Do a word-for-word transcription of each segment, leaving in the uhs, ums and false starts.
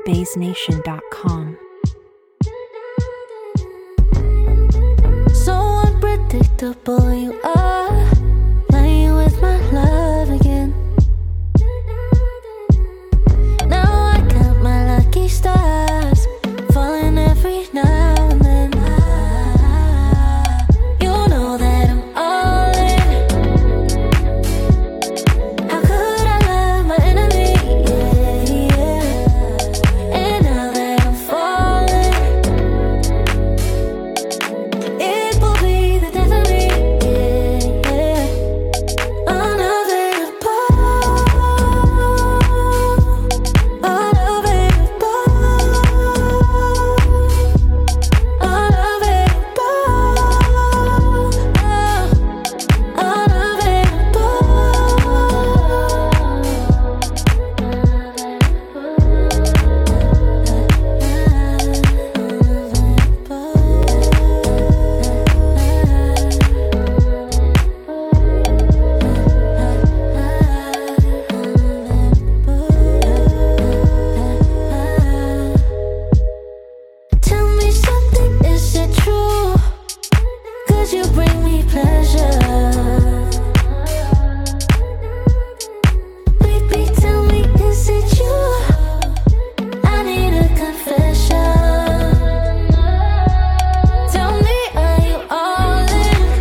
bass nation dot com. So unpredictable you are, playing with my love again. Now I count my lucky stars, falling every now and then. You know that I'm all in. How could I love my enemy? Yeah, yeah. And now that I'm falling, it will be the death of me. Yeah, yeah. Unavailable, tell me something, is it true? Cause you bring me pleasure. Baby, tell me, is it you? I need a confession. Tell me, are you all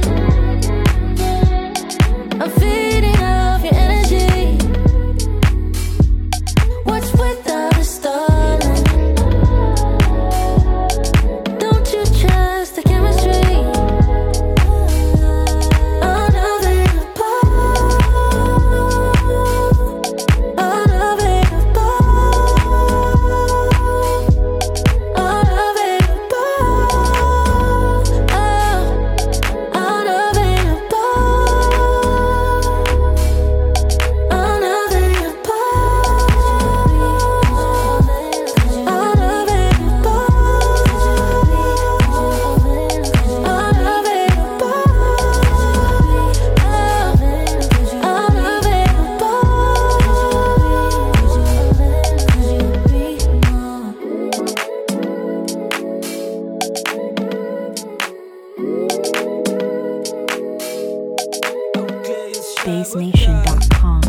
in? I'm feeding off your energy. What's with all the stalling? Don't you trust the chemistry? Unavailable, unavailable, unavailable, oh, unavailable, bass nation dot com.